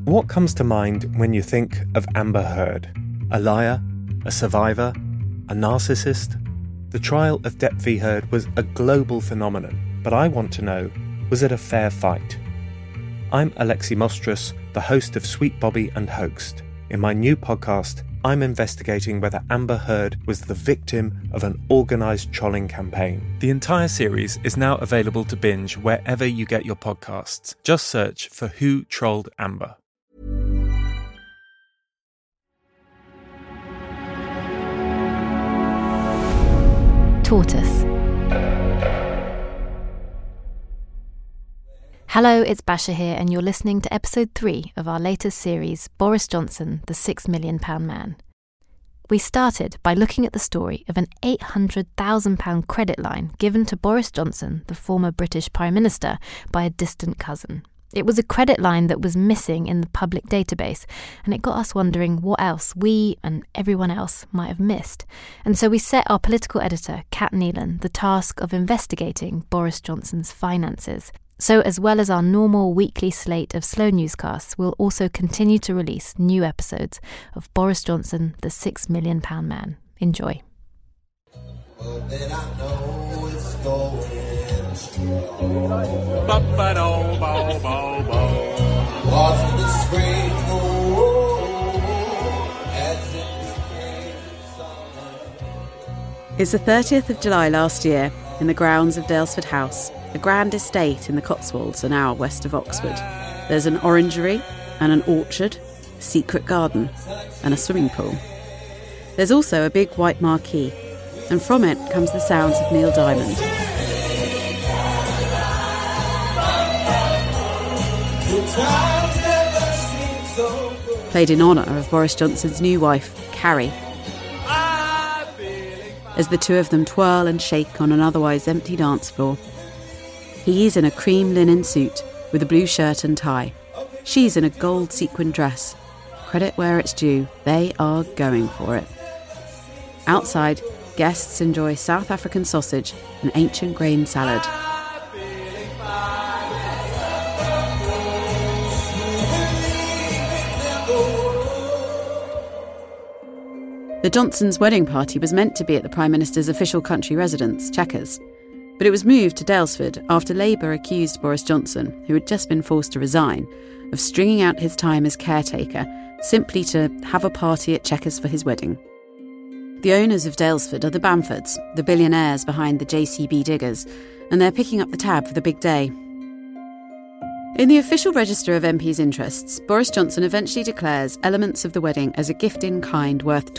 What comes to mind when you think of Amber Heard? A liar? A survivor? A narcissist? The trial of Depp v. Heard was a global phenomenon, but I want to know, was it a fair fight? I'm Alexi Mostrous, the host of Sweet Bobby and Hoaxed. In my new podcast, I'm investigating whether Amber Heard was the victim of an organised trolling campaign. The entire series is now available to binge wherever you get your podcasts. Just search for Who Trolled Amber. Tortoise. Hello, it's Basha here, and you're listening to episode 3 of our latest series, Boris Johnson, the £6 Million Man. We started by looking at the story of an £800,000 credit line given to Boris Johnson, the former British Prime Minister, by a distant cousin. It was a credit line that was missing in the public database, and it got us wondering what else we and everyone else might have missed. And so we set our political editor, Kat Neelan, the task of investigating Boris Johnson's finances. So as well as our normal weekly slate of slow newscasts, we'll also continue to release new episodes of Boris Johnson, the £6 Million Man. Enjoy. It's the 30th of July last year in the grounds of Daylesford House, a grand estate in the Cotswolds, an hour west of Oxford. There's an orangery and an orchard, a secret garden and a swimming pool. There's also a big white marquee, and from it comes the sounds of Neil Diamond. Played in honour of Boris Johnson's new wife, Carrie, as the two of them twirl and shake on an otherwise empty dance floor. He's in a cream linen suit with a blue shirt and tie. She's in a gold sequin dress. Credit where it's due, they are going for it. Outside, guests enjoy South African sausage and ancient grain salad. The Johnsons' wedding party was meant to be at the Prime Minister's official country residence, Chequers, but it was moved to Daylesford after Labour accused Boris Johnson, who had just been forced to resign, of stringing out his time as caretaker simply to have a party at Chequers for his wedding. The owners of Daylesford are the Bamfords, the billionaires behind the JCB diggers, and they're picking up the tab for the big day. In the official register of MPs' interests, Boris Johnson eventually declares elements of the wedding as a gift in kind worth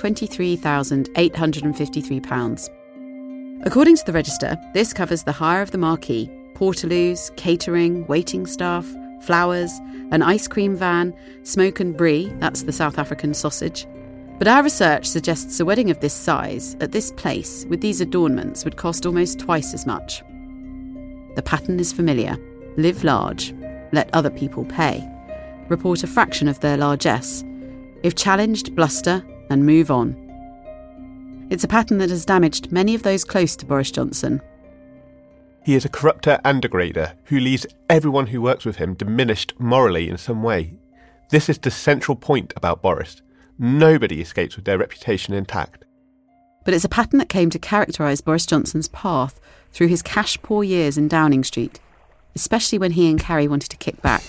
£23,853. According to the register, this covers the hire of the marquee, portaloos, catering, waiting staff, flowers, an ice cream van, smoke and brie, that's the South African sausage. But our research suggests a wedding of this size, at this place, with these adornments, would cost almost twice as much. The pattern is familiar. Live large. Let other people pay. Report a fraction of their largesse. If challenged, bluster and move on. It's a pattern that has damaged many of those close to Boris Johnson. He is a corrupter and degrader who leaves everyone who works with him diminished morally in some way. This is the central point about Boris. Nobody escapes with their reputation intact. But it's a pattern that came to characterise Boris Johnson's path through his cash-poor years in Downing Street, especially when he and Carrie wanted to kick back.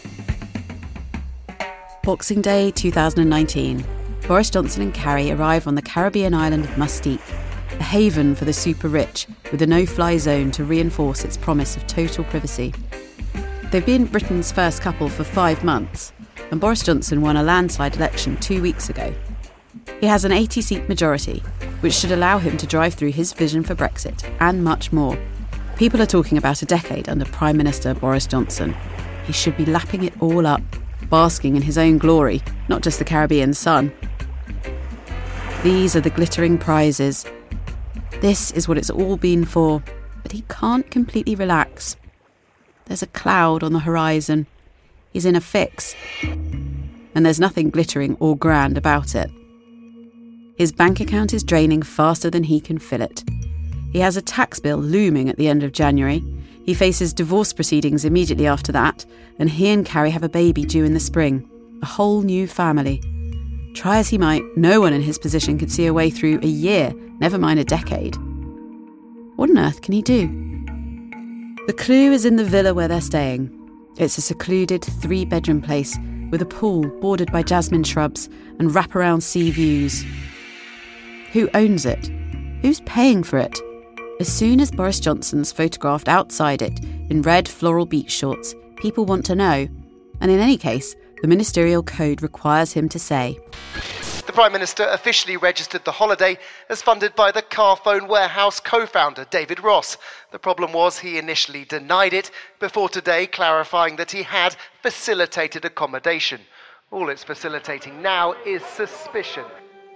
Boxing Day 2019. Boris Johnson and Carrie arrive on the Caribbean island of Mustique, a haven for the super-rich with a no-fly zone to reinforce its promise of total privacy. They've been Britain's first couple for 5 months, and Boris Johnson won a landslide election 2 weeks ago. He has an 80-seat majority, which should allow him to drive through his vision for Brexit, and much more. People are talking about a decade under Prime Minister Boris Johnson. He should be lapping it all up, basking in his own glory, not just the Caribbean sun. These are the glittering prizes. This is what it's all been for, but he can't completely relax. There's a cloud on the horizon. He's in a fix. And there's nothing glittering or grand about it. His bank account is draining faster than he can fill it. He has a tax bill looming at the end of January. He faces divorce proceedings immediately after that, and he and Carrie have a baby due in the spring, a whole new family. Try as he might, no one in his position could see a way through a year, never mind a decade. What on earth can he do? The clue is in the villa where they're staying. It's a secluded 3-bedroom place with a pool bordered by jasmine shrubs and wraparound sea views. Who owns it? Who's paying for it? As soon as Boris Johnson's photographed outside it in red floral beach shorts, people want to know. And in any case, the ministerial code requires him to say. The Prime Minister officially registered the holiday as funded by the Carphone Warehouse co-founder David Ross. The problem was he initially denied it, before today clarifying that he had facilitated accommodation. All it's facilitating now is suspicion.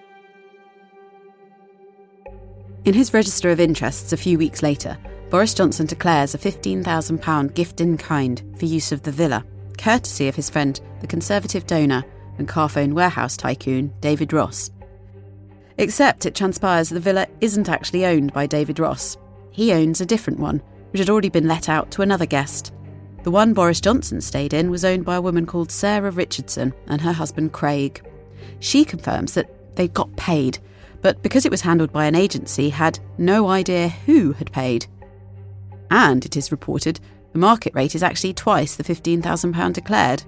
In his register of interests a few weeks later, Boris Johnson declares a £15,000 gift in kind for use of the villa, courtesy of his friend, the Conservative donor and Carphone Warehouse tycoon David Ross. Except it transpires the villa isn't actually owned by David Ross. He owns a different one, which had already been let out to another guest. The one Boris Johnson stayed in was owned by a woman called Sarah Richardson and her husband Craig. She confirms that they'd got paid, but because it was handled by an agency, had no idea who had paid. And, it is reported, the market rate is actually twice the £15,000 declared.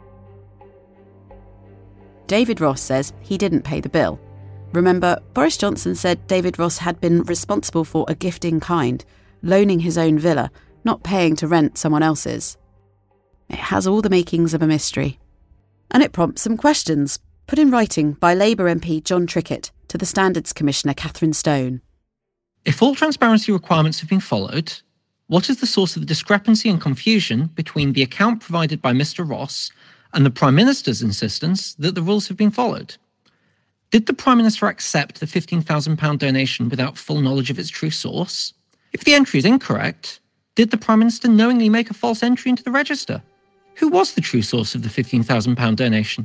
David Ross says he didn't pay the bill. Remember, Boris Johnson said David Ross had been responsible for a gift in kind, loaning his own villa, not paying to rent someone else's. It has all the makings of a mystery. And it prompts some questions, put in writing by Labour MP John Trickett to the Standards Commissioner Catherine Stone. If all transparency requirements have been followed, what is the source of the discrepancy and confusion between the account provided by Mr. Ross and the Prime Minister's insistence that the rules have been followed? Did the Prime Minister accept the £15,000 donation without full knowledge of its true source? If the entry is incorrect, did the Prime Minister knowingly make a false entry into the register? Who was the true source of the £15,000 donation?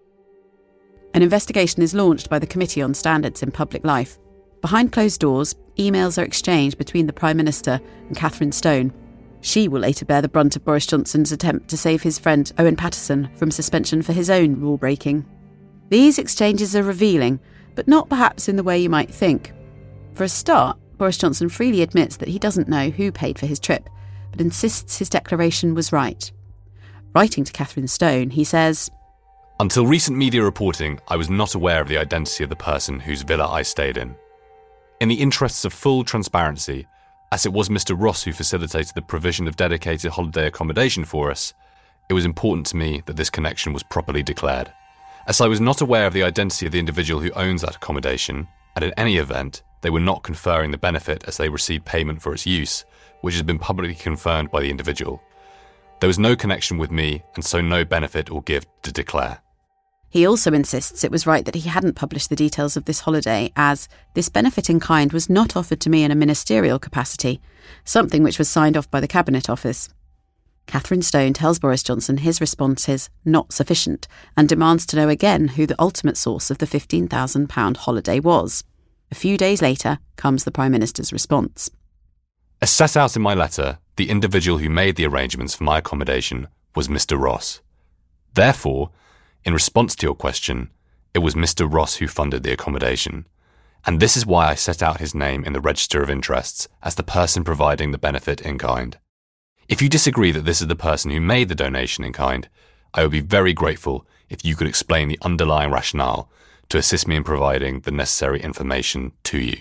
An investigation is launched by the Committee on Standards in Public Life. Behind closed doors, emails are exchanged between the Prime Minister and Catherine Stone. She will later bear the brunt of Boris Johnson's attempt to save his friend Owen Paterson from suspension for his own rule-breaking. These exchanges are revealing, but not perhaps in the way you might think. For a start, Boris Johnson freely admits that he doesn't know who paid for his trip, but insists his declaration was right. Writing to Catherine Stone, he says, "Until recent media reporting, I was not aware of the identity of the person whose villa I stayed in. In the interests of full transparency, as it was Mr. Ross who facilitated the provision of dedicated holiday accommodation for us, it was important to me that this connection was properly declared. As I was not aware of the identity of the individual who owns that accommodation, and in any event, they were not conferring the benefit as they received payment for its use, which has been publicly confirmed by the individual. There was no connection with me, and so no benefit or gift to declare." He also insists it was right that he hadn't published the details of this holiday, as this benefit in kind was not offered to me in a ministerial capacity, something which was signed off by the Cabinet Office. Catherine Stone tells Boris Johnson his response is not sufficient and demands to know again who the ultimate source of the £15,000 holiday was. A few days later comes the Prime Minister's response. As set out in my letter, the individual who made the arrangements for my accommodation was Mr. Ross. Therefore, in response to your question, it was Mr. Ross who funded the accommodation. And this is why I set out his name in the Register of Interests as the person providing the benefit in kind. If you disagree that this is the person who made the donation in kind, I would be very grateful if you could explain the underlying rationale to assist me in providing the necessary information to you.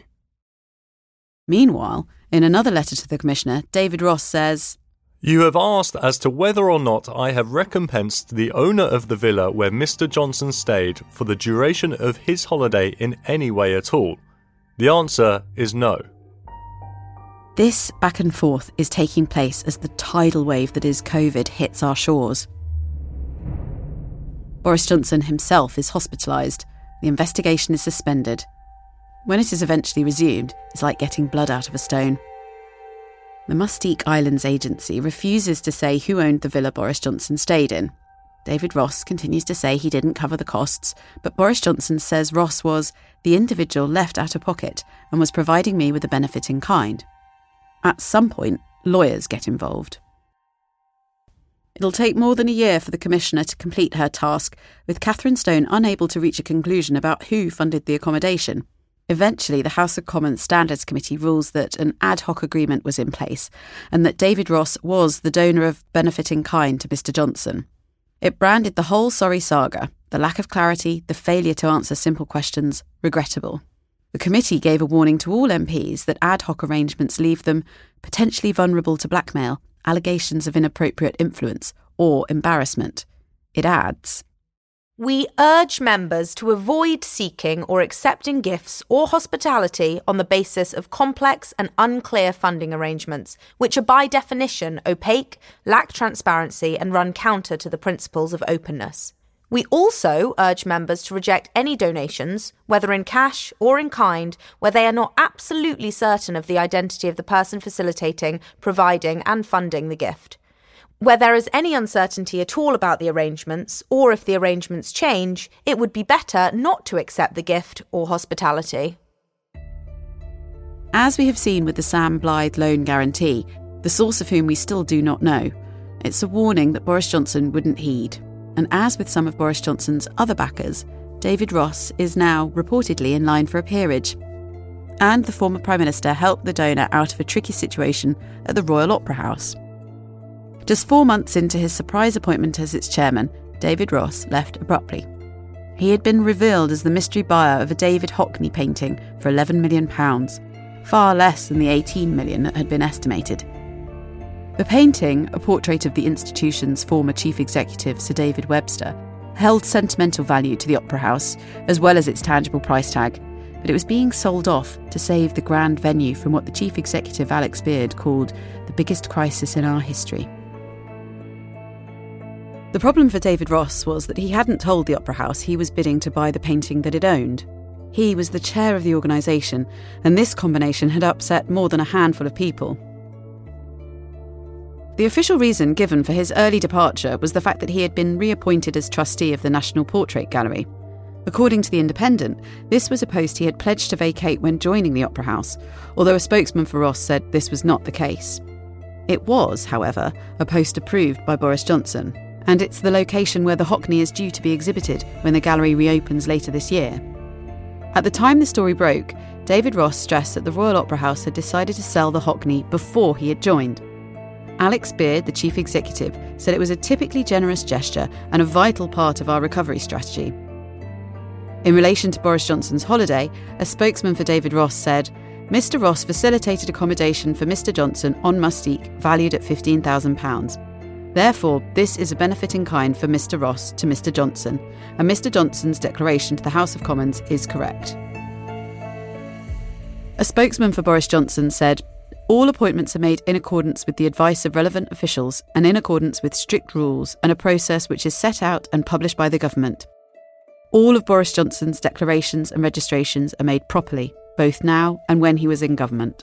Meanwhile, in another letter to the Commissioner, David Ross says, "You have asked as to whether or not I have recompensed the owner of the villa where Mr. Johnson stayed for the duration of his holiday in any way at all. The answer is no." This back and forth is taking place as the tidal wave that is COVID hits our shores. Boris Johnson himself is hospitalised. The investigation is suspended. When it is eventually resumed, it's like getting blood out of a stone. The Mustique Islands Agency refuses to say who owned the villa Boris Johnson stayed in. David Ross continues to say he didn't cover the costs, but Boris Johnson says Ross was the individual left out of pocket and was providing me with a benefit in kind. At some point, lawyers get involved. It'll take more than a year for the Commissioner to complete her task, with Catherine Stone unable to reach a conclusion about who funded the accommodation. Eventually, the House of Commons Standards Committee rules that an ad hoc agreement was in place and that David Ross was the donor of benefit in kind to Mr Johnson. It branded the whole sorry saga, the lack of clarity, the failure to answer simple questions, regrettable. The committee gave a warning to all MPs that ad hoc arrangements leave them potentially vulnerable to blackmail, allegations of inappropriate influence, or embarrassment. It adds, "We urge members to avoid seeking or accepting gifts or hospitality on the basis of complex and unclear funding arrangements, which are by definition opaque, lack transparency, and run counter to the principles of openness. We also urge members to reject any donations, whether in cash or in kind, where they are not absolutely certain of the identity of the person facilitating, providing, and funding the gift. Where there is any uncertainty at all about the arrangements, or if the arrangements change, it would be better not to accept the gift or hospitality." As we have seen with the Sam Blythe loan guarantee, the source of whom we still do not know, it's a warning that Boris Johnson wouldn't heed. And as with some of Boris Johnson's other backers, David Ross is now reportedly in line for a peerage. And the former Prime Minister helped the donor out of a tricky situation at the Royal Opera House. Just 4 months into his surprise appointment as its chairman, David Ross left abruptly. He had been revealed as the mystery buyer of a David Hockney painting for £11 million, far less than the £18 million that had been estimated. The painting, a portrait of the institution's former chief executive, Sir David Webster, held sentimental value to the Opera House, as well as its tangible price tag, but it was being sold off to save the grand venue from what the chief executive, Alex Beard, called the biggest crisis in our history. The problem for David Ross was that he hadn't told the Opera House he was bidding to buy the painting that it owned. He was the chair of the organisation, and this combination had upset more than a handful of people. The official reason given for his early departure was the fact that he had been reappointed as trustee of the National Portrait Gallery. According to The Independent, this was a post he had pledged to vacate when joining the Opera House, although a spokesman for Ross said this was not the case. It was, however, a post approved by Boris Johnson, and it's the location where the Hockney is due to be exhibited when the gallery reopens later this year. At the time the story broke, David Ross stressed that the Royal Opera House had decided to sell the Hockney before he had joined. Alex Beard, the chief executive, said it was a typically generous gesture and a vital part of our recovery strategy. In relation to Boris Johnson's holiday, a spokesman for David Ross said, "Mr Ross facilitated accommodation for Mr Johnson on Mustique valued at £15,000. Therefore, this is a benefit in kind for Mr Ross to Mr Johnson, and Mr Johnson's declaration to the House of Commons is correct." A spokesman for Boris Johnson said, "All appointments are made in accordance with the advice of relevant officials and in accordance with strict rules and a process which is set out and published by the government. All of Boris Johnson's declarations and registrations are made properly, both now and when he was in government."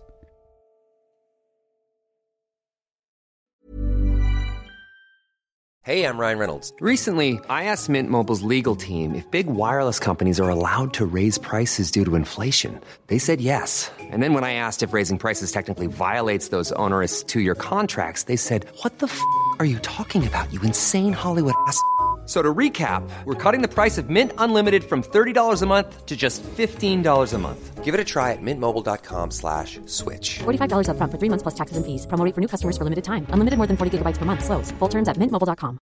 Hey, I'm Ryan Reynolds. Recently, I asked Mint Mobile's legal team if big wireless companies are allowed to raise prices due to inflation. They said yes. And then when I asked if raising prices technically violates those onerous 2-year contracts, they said, "What the f*** are you talking about, you insane Hollywood ass?" So to recap, we're cutting the price of Mint Unlimited from $30 a month to just $15 a month. Give it a try at mintmobile.com/switch. $45 up front for 3 months plus taxes and fees. Promo rate for new customers for limited time. Unlimited more than 40 gigabytes per month. Slows full terms at mintmobile.com.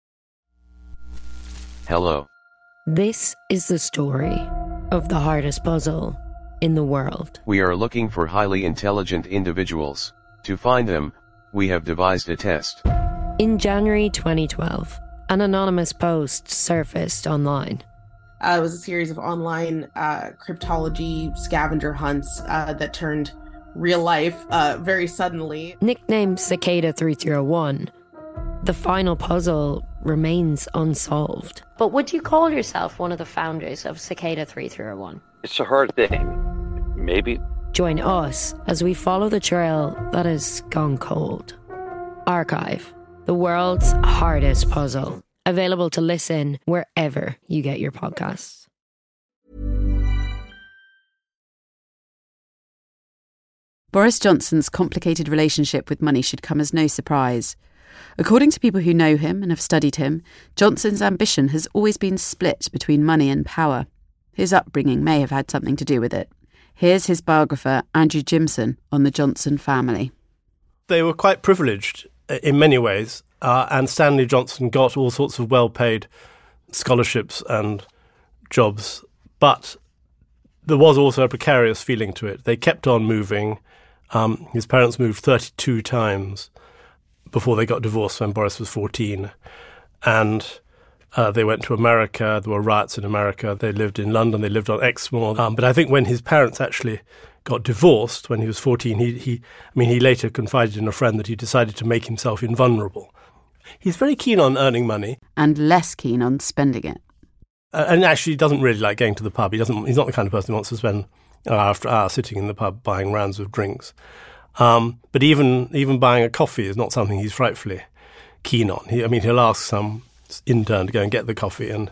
Hello. This is the story of the hardest puzzle in the world. We are looking for highly intelligent individuals. To find them, we have devised a test. In January 2012, an anonymous post surfaced online. It was a series of online cryptology scavenger hunts that turned real life very suddenly. Nicknamed Cicada 3301, the final puzzle remains unsolved. But would you call yourself one of the founders of Cicada 3301? It's a hard thing. Maybe. Join us as we follow the trail that has gone cold. Archive, the world's hardest puzzle. Available to listen wherever you get your podcasts. Boris Johnson's complicated relationship with money should come as no surprise. According to people who know him and have studied him, Johnson's ambition has always been split between money and power. His upbringing may have had something to do with it. Here's his biographer, Andrew Jimson, on the Johnson family. They were quite privileged in many ways, and Stanley Johnson got all sorts of well-paid scholarships and jobs, but there was also a precarious feeling to it. They kept on moving. His parents moved 32 times before they got divorced when Boris was 14, and they went to America. There were riots in America. They lived in London. They lived on Exmoor. But I think when his parents actually got divorced when he was 14, he later confided in a friend that he decided to make himself invulnerable. He's very keen on earning money. And less keen on spending it. And actually doesn't really like going to the pub. He's not the kind of person who wants to spend hour after hour sitting in the pub buying rounds of drinks. But even buying a coffee is not something he's frightfully keen on. He'll ask some intern to go and get the coffee and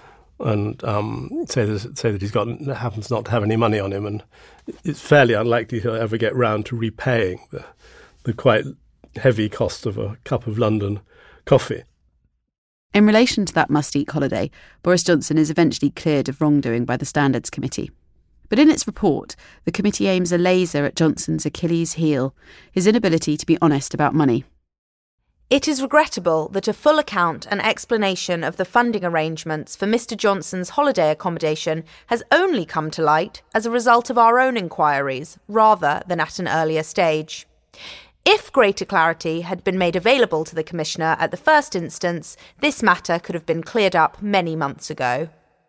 say that he happens not to have any money on him, and it's fairly unlikely he'll ever get round to repaying the quite heavy cost of a cup of London coffee. In relation to that must-eat holiday, Boris Johnson is eventually cleared of wrongdoing by the Standards Committee. But in its report, the committee aims a laser at Johnson's Achilles heel, his inability to be honest about money. It is regrettable that a full account and explanation of the funding arrangements for Mr. Johnson's holiday accommodation has only come to light as a result of our own inquiries, rather than at an earlier stage. If greater clarity had been made available to the Commissioner at the first instance, this matter could have been cleared up many months ago.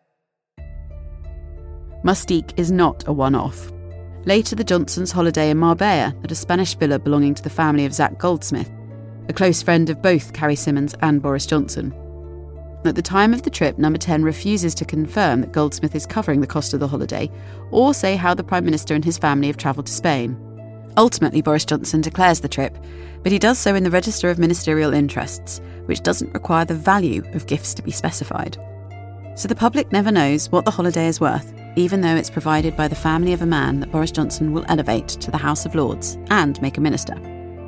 Mustique is not a one-off. Later, the Johnsons holiday in Marbella at a Spanish villa belonging to the family of Zach Goldsmith, a close friend of both Carrie Symonds and Boris Johnson. At the time of the trip, Number 10 refuses to confirm that Goldsmith is covering the cost of the holiday or say how the Prime Minister and his family have travelled to Spain. Ultimately, Boris Johnson declares the trip, but he does so in the Register of Ministerial Interests, which doesn't require the value of gifts to be specified. So the public never knows what the holiday is worth, even though it's provided by the family of a man that Boris Johnson will elevate to the House of Lords and make a minister.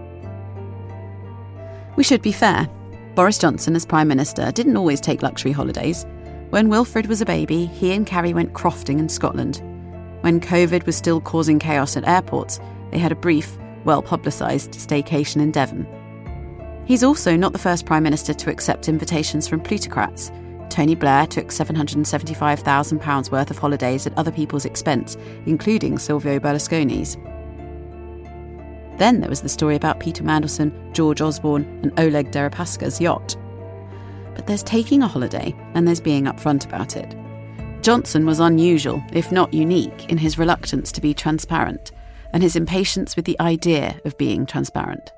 We should be fair. Boris Johnson, as Prime Minister, didn't always take luxury holidays. When Wilfred was a baby, he and Carrie went crofting in Scotland. When COVID was still causing chaos at airports, they had a brief, well-publicised staycation in Devon. He's also not the first Prime Minister to accept invitations from plutocrats. Tony Blair took £775,000 worth of holidays at other people's expense, including Silvio Berlusconi's. Then there was the story about Peter Mandelson, George Osborne and Oleg Deripaska's yacht. But there's taking a holiday and there's being upfront about it. Johnson was unusual, if not unique, in his reluctance to be transparent and his impatience with the idea of being transparent.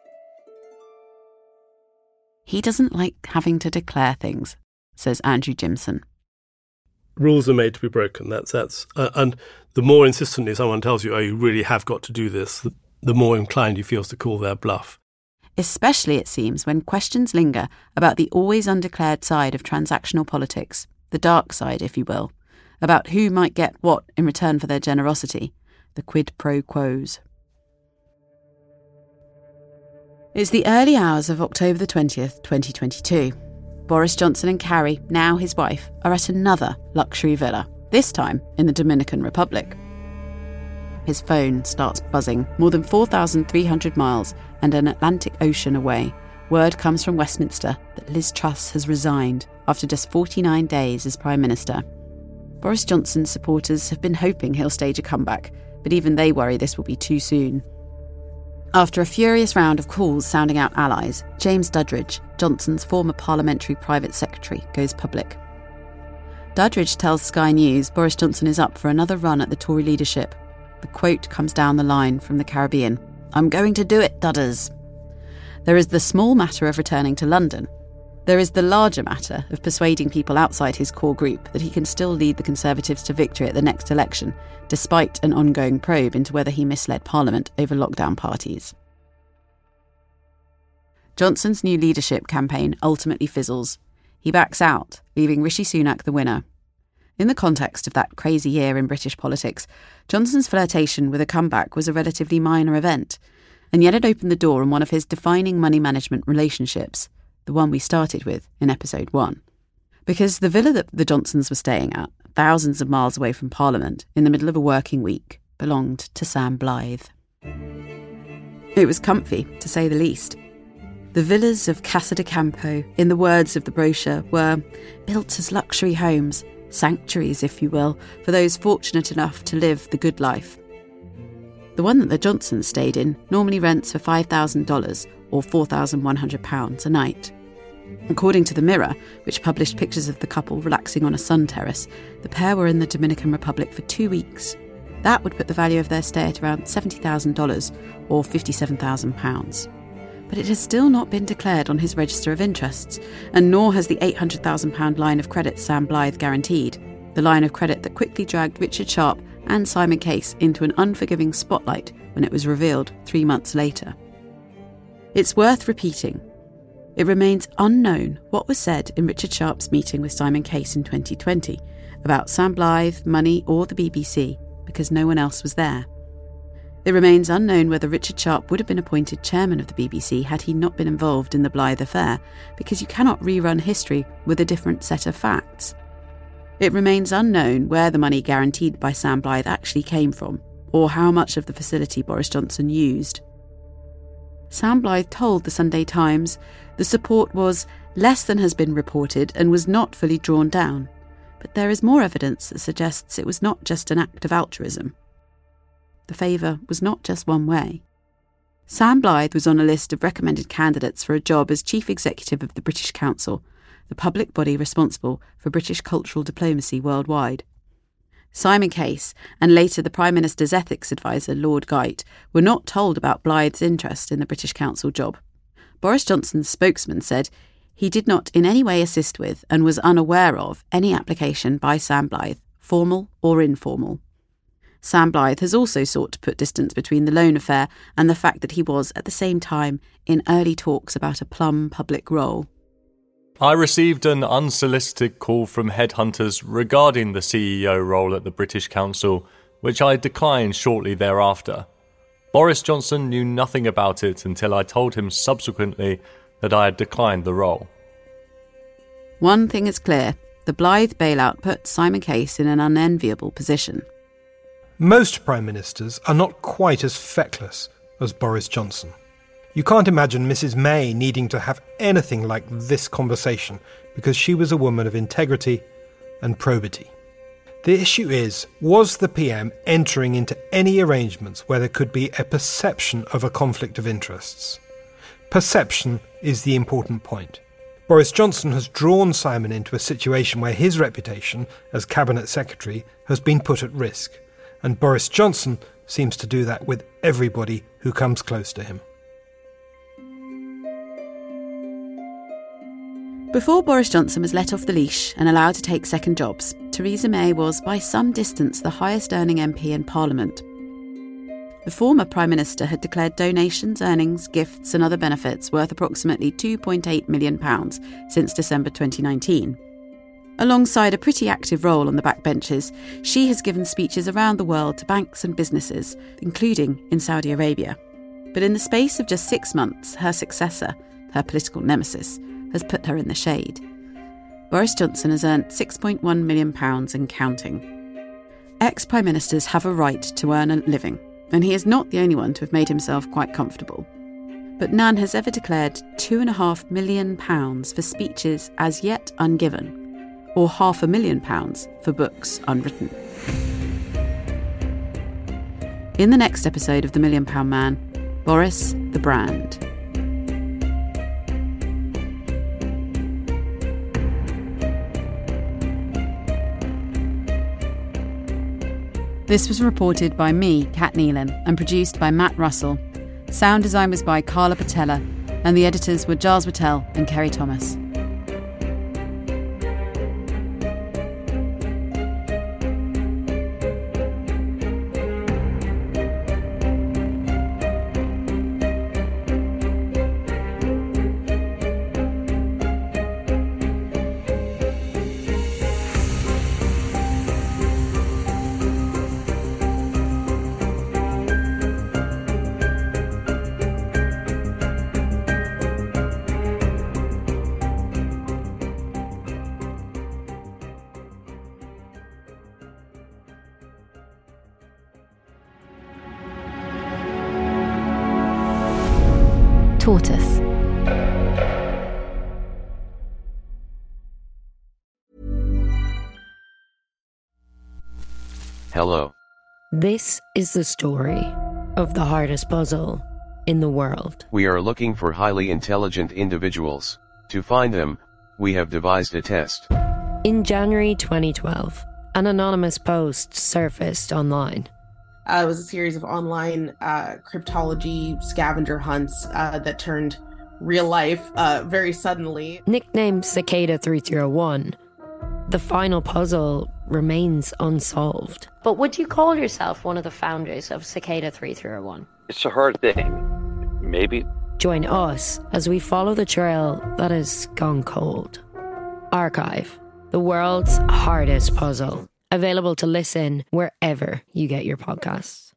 He doesn't like having to declare things, says Andrew Jimson. Rules are made to be broken. And the more insistently someone tells you, oh, you really have got to do this, the more inclined he feels to call their bluff. Especially, it seems, when questions linger about the always undeclared side of transactional politics, the dark side, if you will, about who might get what in return for their generosity, the quid pro quos. It's the early hours of October the 20th, 2022. Boris Johnson and Carrie, now his wife, are at another luxury villa, this time in the Dominican Republic. His phone starts buzzing. More than 4,300 miles and an Atlantic Ocean away, word comes from Westminster that Liz Truss has resigned after just 49 days as Prime Minister. Boris Johnson's supporters have been hoping he'll stage a comeback, but even they worry this will be too soon. After a furious round of calls sounding out allies, James Duddridge, Johnson's former parliamentary private secretary, goes public. Duddridge tells Sky News Boris Johnson is up for another run at the Tory leadership. The quote comes down the line from the Caribbean. "I'm going to do it, Dudders." There is the small matter of returning to London. There is the larger matter of persuading people outside his core group that he can still lead the Conservatives to victory at the next election, despite an ongoing probe into whether he misled Parliament over lockdown parties. Johnson's new leadership campaign ultimately fizzles. He backs out, leaving Rishi Sunak the winner. In the context of that crazy year in British politics, Johnson's flirtation with a comeback was a relatively minor event, and yet it opened the door on one of his defining money management relationships, the one we started with in episode 1. Because the villa that the Johnsons were staying at, thousands of miles away from Parliament, in the middle of a working week, belonged to Sam Blythe. It was comfy, to say the least. The villas of Casa de Campo, in the words of the brochure, were built as luxury homes, sanctuaries, if you will, for those fortunate enough to live the good life. The one that the Johnsons stayed in normally rents for $5,000 or £4,100 a night. According to The Mirror, which published pictures of the couple relaxing on a sun terrace, the pair were in the Dominican Republic for 2 weeks. That would put the value of their stay at around $70,000 or £57,000. But it has still not been declared on his register of interests, and nor has the £800,000 line of credit Sam Blythe guaranteed, the line of credit that quickly dragged Richard Sharp and Simon Case into an unforgiving spotlight when it was revealed 3 months later. It's worth repeating. It remains unknown what was said in Richard Sharp's meeting with Simon Case in 2020 about Sam Blythe, money or the BBC, because no one else was there. It remains unknown whether Richard Sharp would have been appointed chairman of the BBC had he not been involved in the Blythe affair, because you cannot rerun history with a different set of facts. It remains unknown where the money guaranteed by Sam Blythe actually came from, or how much of the facility Boris Johnson used. Sam Blythe told the Sunday Times the support was less than has been reported and was not fully drawn down, but there is more evidence that suggests it was not just an act of altruism. The favour was not just one way. Sam Blythe was on a list of recommended candidates for a job as Chief Executive of the British Council, the public body responsible for British cultural diplomacy worldwide. Simon Case, and later the Prime Minister's ethics advisor Lord Geidt, were not told about Blythe's interest in the British Council job. Boris Johnson's spokesman said he did not in any way assist with and was unaware of any application by Sam Blythe, formal or informal. Sam Blythe has also sought to put distance between the loan affair and the fact that he was, at the same time, in early talks about a plum public role. I received an unsolicited call from headhunters regarding the CEO role at the British Council, which I declined shortly thereafter. Boris Johnson knew nothing about it until I told him subsequently that I had declined the role. One thing is clear, the Blythe bailout put Simon Case in an unenviable position. Most Prime Ministers are not quite as feckless as Boris Johnson. You can't imagine Mrs. May needing to have anything like this conversation because she was a woman of integrity and probity. The issue is, was the PM entering into any arrangements where there could be a perception of a conflict of interests? Perception is the important point. Boris Johnson has drawn Simon into a situation where his reputation as Cabinet Secretary has been put at risk, and Boris Johnson seems to do that with everybody who comes close to him. Before Boris Johnson was let off the leash and allowed to take second jobs, Theresa May was by some distance the highest earning MP in Parliament. The former Prime Minister had declared donations, earnings, gifts and other benefits worth approximately £2.8 million since December 2019. Alongside a pretty active role on the backbenches, she has given speeches around the world to banks and businesses, including in Saudi Arabia. But in the space of just 6 months, her successor, her political nemesis, has put her in the shade. Boris Johnson has earned £6.1 million and counting. Ex-Prime Ministers have a right to earn a living, and he is not the only one to have made himself quite comfortable. But none has ever declared £2.5 million for speeches as yet ungiven, or £500,000 for books unwritten. In the next episode of The £1 Million Man, Boris the Brand. This was reported by me, Kat Neelan, and produced by Matt Russell. Sound design was by Carla Patella, and the editors were Giles Wattell and Kerry Thomas. Tortoise. Hello. This is the story of the hardest puzzle in the world. We are looking for highly intelligent individuals. To find them, we have devised a test. In January 2012, an anonymous post surfaced online. It was a series of online cryptology scavenger hunts that turned real life very suddenly. Nicknamed Cicada 3301, the final puzzle remains unsolved. But would you call yourself one of the founders of Cicada 3301? It's a hard thing. Maybe. Join us as we follow the trail that has gone cold. Archive, the world's hardest puzzle. Available to listen wherever you get your podcasts.